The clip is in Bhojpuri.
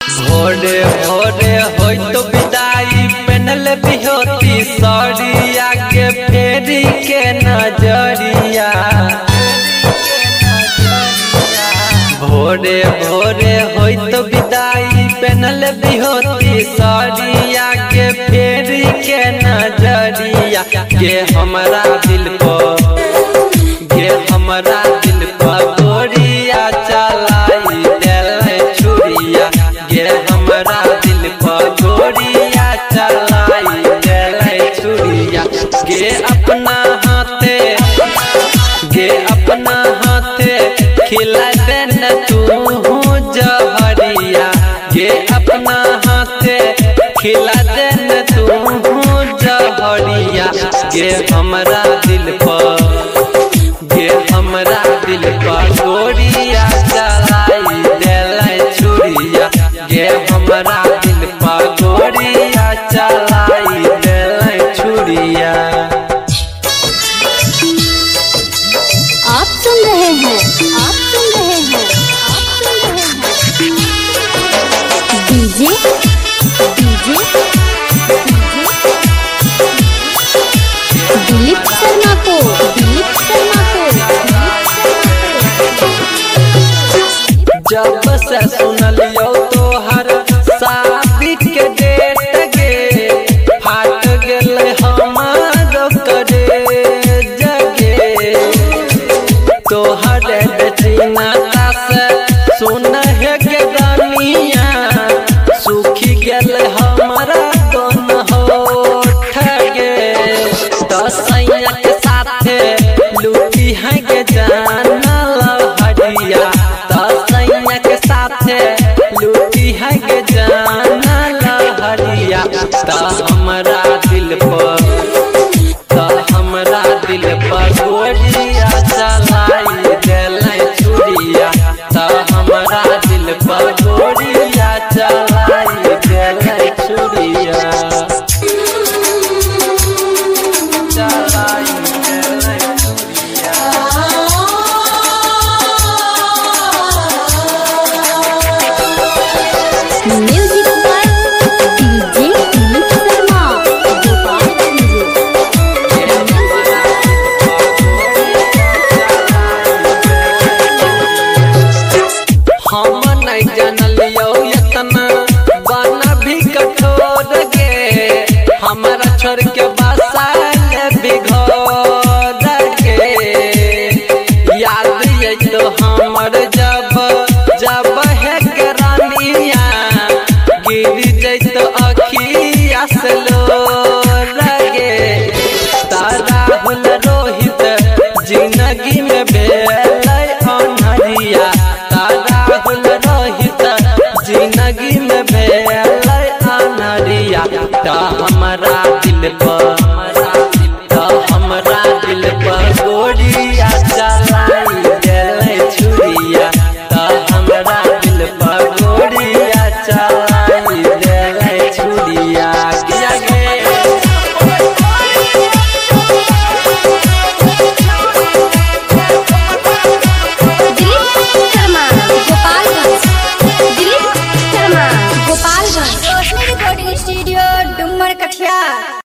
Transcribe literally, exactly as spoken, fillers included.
भोरे भोरे होई तो विदाई पहनल बिहोती साड़िया के फेरी के नजरिया। भोरे भोरे होई तो विदाई पहनल बिहोती साड़िया के फेरी के नजरिया। के हमारा दिल को के हमारा दिल पर गोरिया चलाई देले छुरिया। के हमारा दिल पर गोरिया चलाई देले छुरिया। के अपना हाथे के अपना हाथे खिला देन तू जहरिया। के अपना हाथे खिला देन तू जहरिया। के हमरा दिल पर के हमरा दिल पर गोरिया चलाई देले छुरिया। के हमरा दिल पर गोरिया चलाई देले छुरिया। आप सुन रहे हैं आप सुन रहे हैं आप सुन रहे हैं डीजे डीजे दिलीप शर्मा को दिलीप शर्मा को जब से सुनलियो तोहर शादी के डेट गे फाट गेल हमार करे जगे। तोहर बेचीनाता से सुन है के दानिया सूखी गेल हमारा दोन होठ गे। दसैया के साथे लूटी है के जाना लहरिया। दसैया के साथे लूटी है के जाना